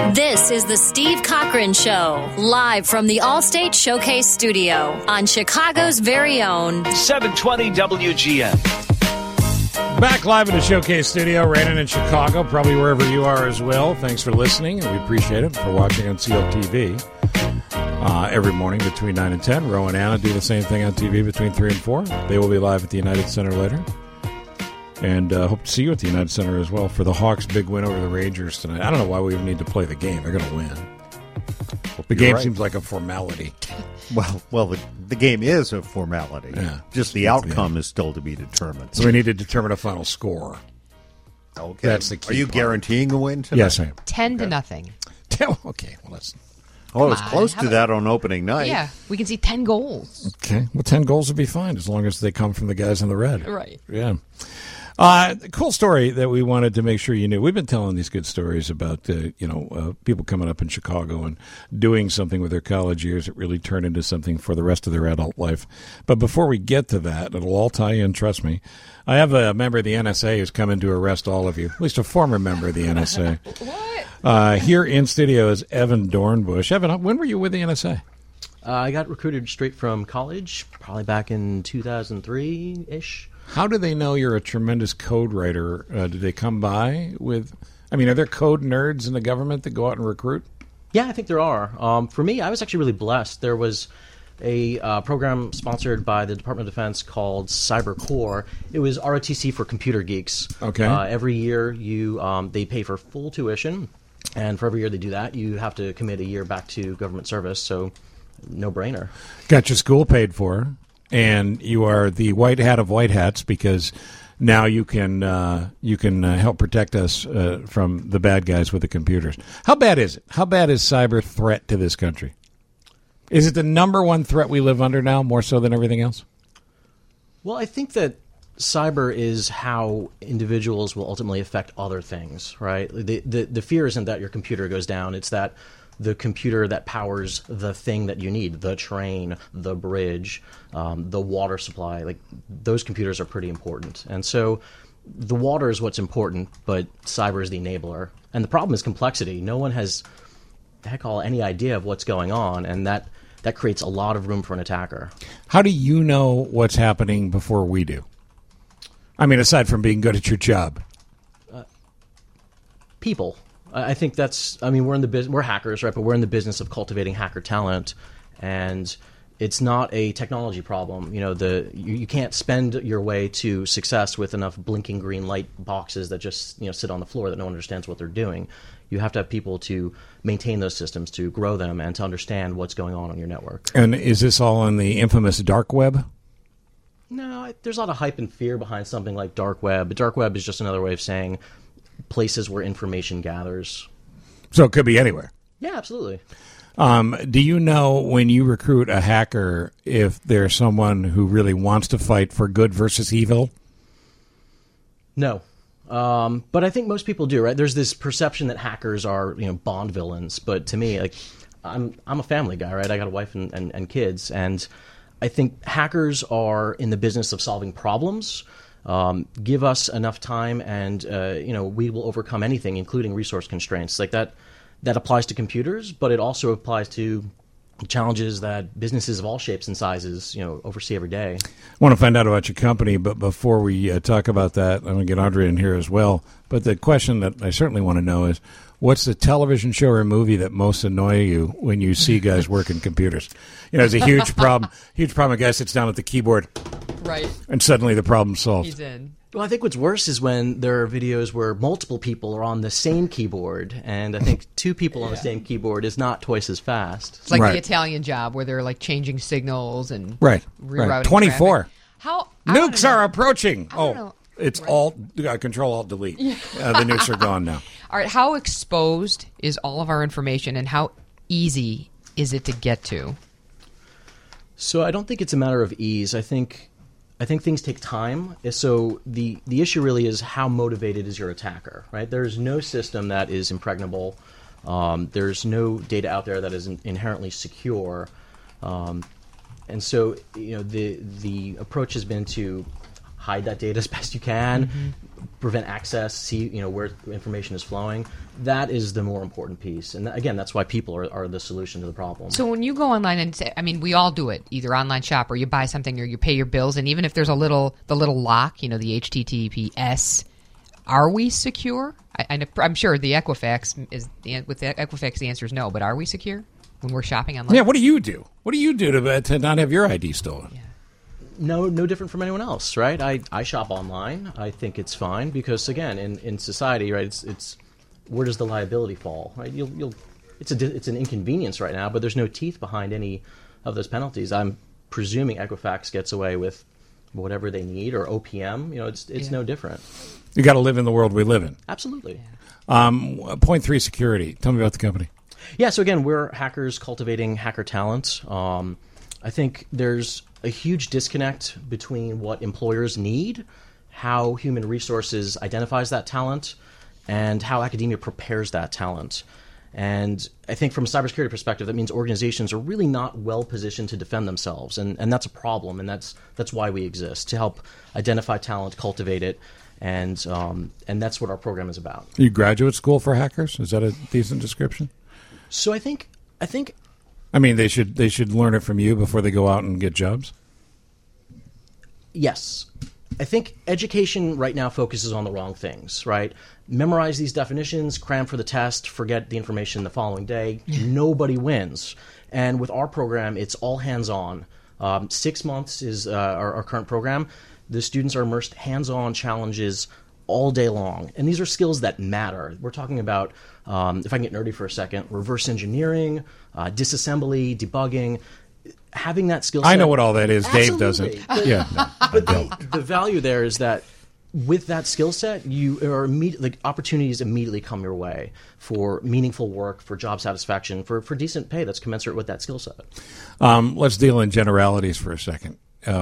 This is the Steve Cochran Show, live from the Allstate Showcase Studio on Chicago's very own 720 WGN. Back live in the Showcase Studio, raining in Chicago, probably wherever you are as well. Thanks for listening, and we appreciate it for watching on CLTV every morning between 9 and 10. Ro and Anna do the same thing on TV between 3 and 4. They will be live at the United Center later. And hope to see you at the United Center as well for the Hawks' big win over the Rangers tonight. I don't know why we even need to play the game. They're going to win. The game seems like a formality. Well, the game is a formality. Yeah. Just the outcome is still to be determined. So we need to determine a final score. Okay. That's the key. Are you part. guaranteeing a win tonight? Yes, I am. 10-0. Okay, well, let's... Oh, it was Come on, close how to about- that on opening night. Yeah, we can see 10 goals. Okay, well, 10 goals would be fine as long as they come from the guys in the red. Right. Yeah. Cool story that we wanted to make sure you knew. We've been telling these good stories about, people coming up in Chicago and doing something with their college years that really turned into something for the rest of their adult life. But before we get to that, it'll all tie in, trust me. I have a member of the NSA who's come in to arrest all of you, at least a former member of the NSA. What? Here in studio is Evan Dornbush. Evan, when were you with the NSA? I got recruited straight from college, probably back in 2003-ish. How do they know you're a tremendous code writer? Do they come by with... I mean, are there code nerds in the government that go out and recruit? Yeah, I think there are. For me, I was actually really blessed. There was a program sponsored by the Department of Defense called CyberCore. It was ROTC for computer geeks. Okay. Every year, they pay for full tuition, and for every year they do that, you have to commit a year back to government service, so no-brainer. Got your school paid for, and you are the white hat of white hats because now you can help protect us from the bad guys with the computers. How bad is it? How bad is cyber threat to this country? Is it the number one threat we live under now, more so than everything else? Well, I think that cyber is how individuals will ultimately affect other things, right? The fear isn't that your computer goes down. It's that the computer that powers the thing that you need, the train, the bridge, the water supply, like those computers are pretty important. And so the water is what's important, but cyber is the enabler. And the problem is complexity. No one has, any idea of what's going on, and that creates a lot of room for an attacker. How do you know what's happening before we do? I mean, aside from being good at your job. People. I think we're in the business. We're hackers, right? But we're in the business of cultivating hacker talent, and it's not a technology problem. You can't spend your way to success with enough blinking green light boxes that just sit on the floor that no one understands what they're doing. You have to have people to maintain those systems, to grow them, and to understand what's going on your network. And is this all in the infamous dark web? No, there's a lot of hype and fear behind something like dark web. Dark web is just another way of saying places where information gathers. So it could be anywhere. Yeah, absolutely. Do you know when you recruit a hacker if there's someone who really wants to fight for good versus evil? No. But I think most people do, right? There's this perception that hackers are, Bond villains. But to me, I'm a family guy, right? I got a wife and kids, and I think hackers are in the business of solving problems. Give us enough time, and we will overcome anything, including resource constraints. Like that applies to computers, but it also applies to challenges that businesses of all shapes and sizes, oversee every day. I want to find out about your company, but before we talk about that, I'm going to get Andre in here as well. But the question that I certainly want to know is, what's the television show or movie that most annoy you when you see guys working computers? It's a huge problem. Huge problem. A guy sits down at the keyboard, Right. and suddenly the problem's solved. He's in. Well, I think what's worse is when there are videos where multiple people are on the same keyboard, and I think two people on the same keyboard is not twice as fast. It's like Right. the Italian Job where they're like changing signals and Right. rerouting 24. traffic. How I wanna Nukes know- are approaching. I don't know. It's Right. Alt, Control Alt Delete. The nukes are gone now. All right, how exposed is all of our information, and how easy is it to get to? So I don't think it's a matter of ease. I think things take time. So the issue really is how motivated is your attacker, right? There's no system that is impregnable. There's no data out there that is inherently secure. And so the approach has been to hide that data as best you can, prevent access, see where information is flowing. That is the more important piece. And again, that's why people are the solution to the problem. So when you go online and say, I mean, we all do it, either online shop or you buy something or you pay your bills, and even if there's the little lock, the HTTPS, are we secure? I'm sure the Equifax with the Equifax the answer is no, but are we secure when we're shopping online? Yeah, what do you do? What do you do to not have your ID stolen? Yeah. No different from anyone else, right? I shop online. I think it's fine because, again, in society, right, it's where does the liability fall, right? It's an inconvenience right now, but there's no teeth behind any of those penalties. I'm presuming Equifax gets away with whatever they need, or OPM. It's no different. You got to live in the world we live in. Absolutely. Point 3 Security. Tell me about the company. Yeah, so again, we're hackers cultivating hacker talent. I think there's a huge disconnect between what employers need, how human resources identifies that talent, and how academia prepares that talent. And I think from a cybersecurity perspective, that means organizations are really not well positioned to defend themselves, and that's a problem, and that's why we exist, to help identify talent, cultivate it, and that's what our program is about. You graduate school for hackers? Is that a decent description? So I think they should learn it from you before they go out and get jobs? Yes. I think education right now focuses on the wrong things, right? Memorize these definitions, cram for the test, forget the information the following day. Nobody wins. And with our program, it's all hands-on. 6 months is our current program. The students are immersed hands-on challenges all day long. And these are skills that matter. We're talking about, if I can get nerdy for a second, reverse engineering, disassembly, debugging. Having that skill set. I know what all that is. Absolutely. Dave doesn't. But the value there is that with that skill set, you are opportunities immediately come your way for meaningful work, for job satisfaction, for decent pay that's commensurate with that skill set. Let's deal in generalities for a second.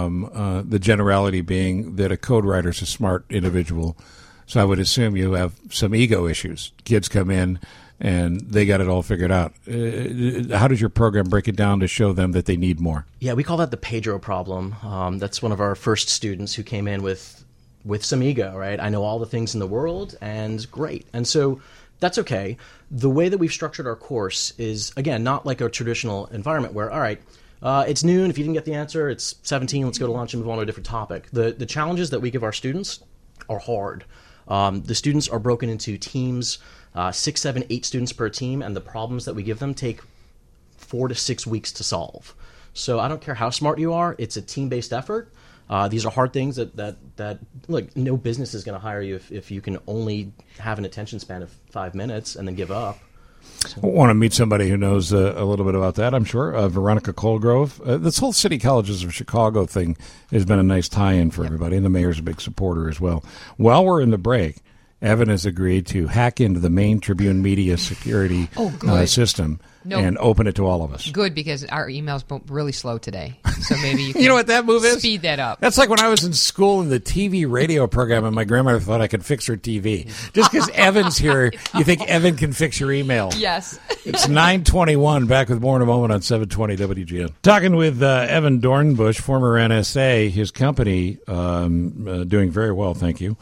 The generality being that a code writer is a smart individual. So I would assume you have some ego issues. Kids come in and they got it all figured out. How does your program break it down to show them that they need more? Yeah, we call that the Pedro problem. That's one of our first students who came in with some ego, right? I know all the things in the world, and great. And so that's okay. The way that we've structured our course is, again, not like a traditional environment where, all right, it's noon. If you didn't get the answer, it's 17. Let's go to lunch and move on to a different topic. The challenges that we give our students are hard. The students are broken into teams, 6, 7, 8 students per team, and the problems that we give them take 4 to 6 weeks to solve. So I don't care how smart you are, it's a team-based effort. These are hard things that look, no business is going to hire you if you can only have an attention span of 5 minutes and then give up. I want to meet somebody who knows a little bit about that, I'm sure. Veronica Colgrove. This whole City Colleges of Chicago thing has been a nice tie-in for everybody, and the mayor's a big supporter as well. While we're in the break, Evan has agreed to hack into the main Tribune media security system and open it to all of us. Good, because our email's really slow today. So maybe you can you know what that move is? Speed that up. That's like when I was in school in the TV radio program and my grandmother thought I could fix her TV. Just because Evan's here, you think Evan can fix your email. Yes. It's 9:21, back with more in a moment on 720 WGN. Talking with Evan Dornbush, former NSA, his company doing very well, thank you.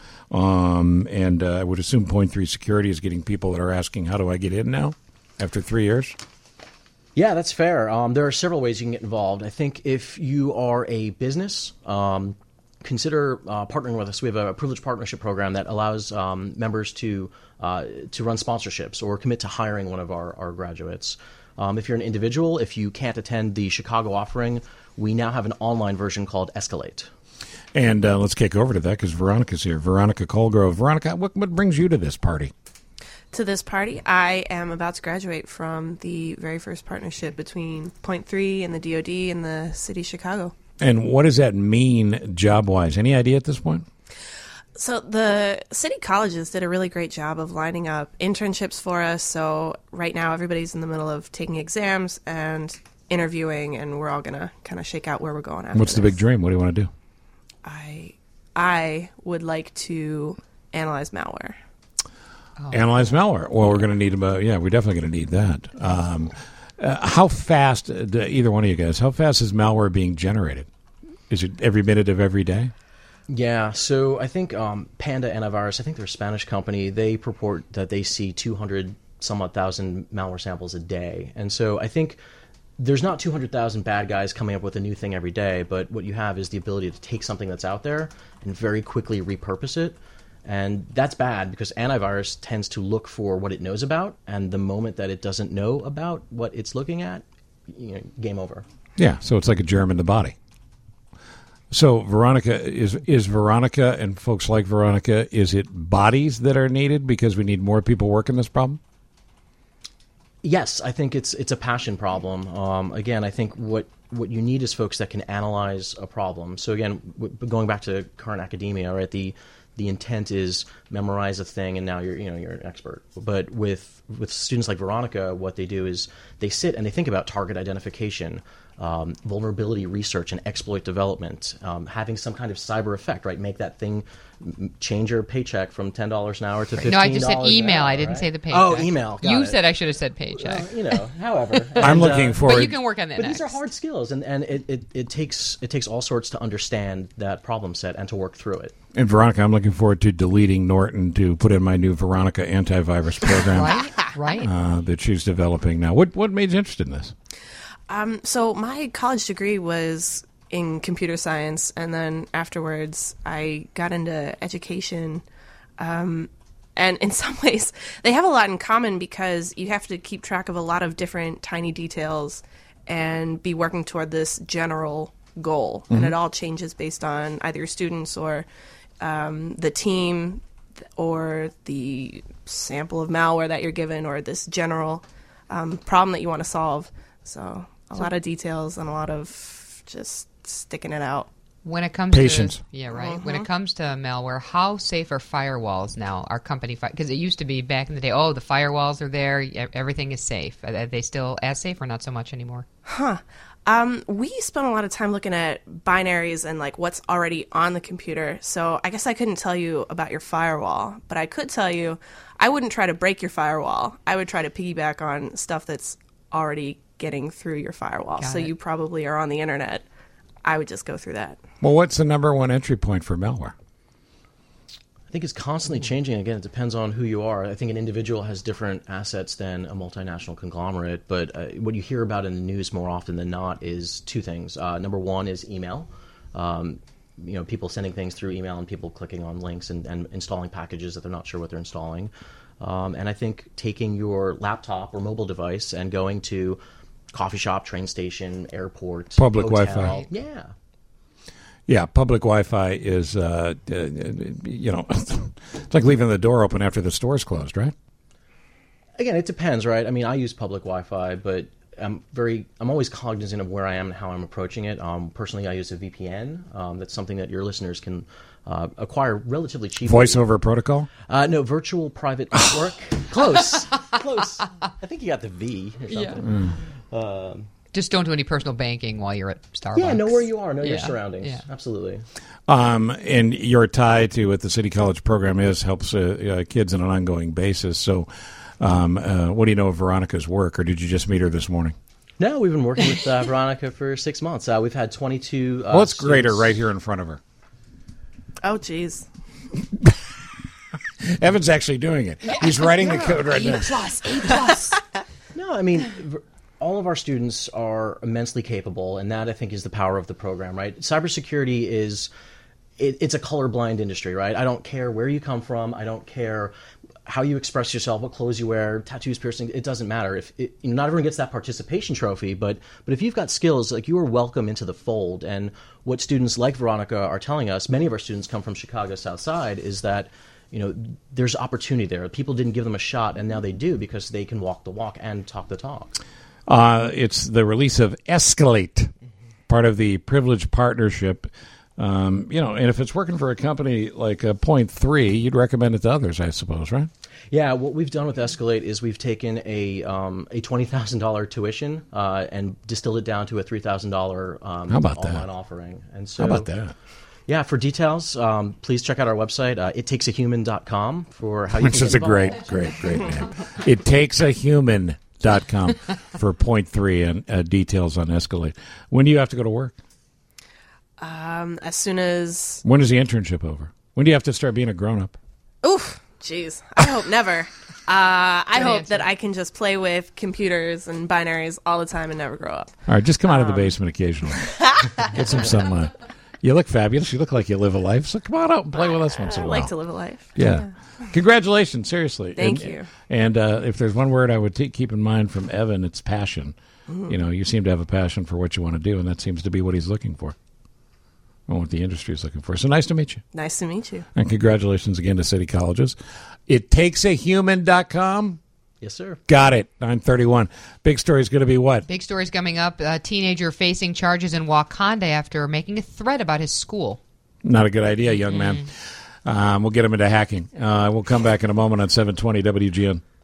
And I would assume Point 3 Security is getting people that are asking, how do I get in now after 3 years? Yeah, that's fair. There are several ways you can get involved. I think if you are a business, consider partnering with us. We have a privileged partnership program that allows members to run sponsorships or commit to hiring one of our graduates. If you're an individual, if you can't attend the Chicago offering, we now have an online version called Escalate. And let's kick over to that because Veronica's here. Veronica Colgrove. Veronica, what brings you to this party? To this party, I am about to graduate from the very first partnership between Point 3 and the DoD and the City of Chicago. And what does that mean job-wise? Any idea at this point? So the city colleges did a really great job of lining up internships for us. So right now everybody's in the middle of taking exams and interviewing, and we're all going to kind of shake out where we're going after What's the big dream? What do you want to do? I would like to analyze malware. Analyze malware. Well, we're going to need we're definitely going to need that. How fast, either one of you guys, how fast is malware being generated? Is it every minute of every day? Yeah, so I think Panda Antivirus, I think they're a Spanish company, they purport that they see 200-some-odd-thousand malware samples a day. And so I think there's not 200,000 bad guys coming up with a new thing every day, but what you have is the ability to take something that's out there and very quickly repurpose it. And that's bad because antivirus tends to look for what it knows about, and the moment that it doesn't know about what it's looking at, game over. Yeah, so it's like a germ in the body. So Veronica, is Veronica and folks like Veronica, is it bodies that are needed because we need more people working this problem? Yes, I think it's a passion problem. Again, I think what you need is folks that can analyze a problem. So again, going back to current academia, right? The intent is memorize a thing, and now you're an expert. But with students like Veronica, what they do is they sit and they think about target identification, vulnerability research, and exploit development, having some kind of cyber effect, right? Make that thing change your paycheck from $10 an hour to $15. No, I just said email. Hour, I didn't right? say the paycheck. Oh, email. Got you it. said I should have said paycheck. However, I'm looking for. But you can work on that. But next. these are hard skills, and it takes all sorts to understand that problem set and to work through it. And Veronica, I'm looking forward to deleting Norton to put in my new Veronica antivirus program. Right. That she's developing now. What made you interested in this? So my college degree was in computer science, and then afterwards I got into education. And in some ways, they have a lot in common because you have to keep track of a lot of different tiny details and be working toward this general goal. Mm-hmm. And it all changes based on either your students or the team or the sample of malware that you're given or this general problem that you want to solve. So a lot of details and a lot of just sticking it out. When it comes Patience. to when it comes to malware, how safe are firewalls now? Our company, because it used to be back in the day, the firewalls are there, everything is safe. Are they still as safe or not so much anymore? We spent a lot of time looking at binaries and like what's already on the computer. So I guess I couldn't tell you about your firewall, but I could tell you I wouldn't try to break your firewall. I would try to piggyback on stuff that's already getting through your firewall. Got so it. you probably are on the internet. I would just go through that. Well, what's the number one entry point for malware? I think it's constantly changing. Again, it depends on who you are. I think an individual has different assets than a multinational conglomerate. But what you hear about in the news more often than not is two things. Number one is email. People sending things through email and people clicking on links and installing packages that they're not sure what they're installing. And I think taking your laptop or mobile device and going to coffee shop, train station, airport, Public hotel. Wi-Fi. Yeah. Yeah, public Wi-Fi is, it's like leaving the door open after the store's closed, right? Again, it depends, right? I mean, I use public Wi-Fi, but I'm always cognizant of where I am and how I'm approaching it. Personally, I use a VPN. That's something that your listeners can acquire relatively cheaply. Voice over protocol? No, virtual private network. Close. I think you got the V or something. Yeah. Just don't do any personal banking while you're at Starbucks. Yeah, know where you are. Know your surroundings. Yeah. Absolutely. And your tie to what the City College program helps kids on an ongoing basis. So what do you know of Veronica's work, or did you just meet her this morning? No, we've been working with Veronica for 6 months. We've had 22 Let's grade her students. right here in front of her. Oh, geez. Evan's actually doing it. He's writing the code right now. A+. No, I mean, all of our students are immensely capable, and that, I think, is the power of the program, right? Cybersecurity is, it's a colorblind industry, right? I don't care where you come from. I don't care how you express yourself, what clothes you wear, tattoos, piercing. It doesn't matter. Not everyone gets that participation trophy, but if you've got skills, like, you are welcome into the fold. And what students like Veronica are telling us, many of our students come from Chicago South Side, is that there's opportunity there. People didn't give them a shot, and now they do because they can walk the walk and talk the talk. It's the release of Escalate, part of the Privileged Partnership. And if it's working for a company like Point3, you'd recommend it to others, I suppose, right? Yeah, what we've done with Escalate is we've taken a $20,000 tuition and distilled it down to a $3,000 online offering. And so, how about that? Yeah, for details, please check out our website, ittakesAhuman.com, for how you Which can is a get great name. ittakesAhuman.com for Point3 and details on Escalate. When do you have to go to work? As soon as... When is the internship over? When do you have to start being a grown-up? Oof, jeez. I hope never. I hope answer. that I can just play with computers and binaries all the time and never grow up. All right, just come out of the basement occasionally. Get some sunlight. You look fabulous. You look like you live a life. So come on out and play with us once in I a while. like to live a life. Yeah. Congratulations, seriously. Thank you. And if there's one word I would keep in mind from Evan, it's passion. You know, you seem to have a passion for what you want to do, and that seems to be what he's looking for, and what the industry is looking for. So nice to meet you. Nice to meet you. And congratulations again to City Colleges. ItTakesAHuman.com. Yes, sir. Got it. 9:31. Big story is going to be what? Big stories coming up. A teenager facing charges in Wakanda after making a threat about his school. Not a good idea, young man. We'll get him into hacking. We'll come back in a moment on 720 WGN.